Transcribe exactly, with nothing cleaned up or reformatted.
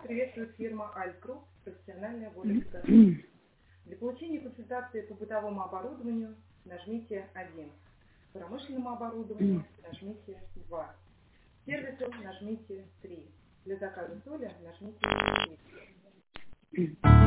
приветствует фирма Альткру «Профессиональная воля приготовления». Для получения консультации по бытовому оборудованию нажмите один. По промышленному оборудованию нажмите два. Сервису нажмите три. Для заказа соли нажмите четыре.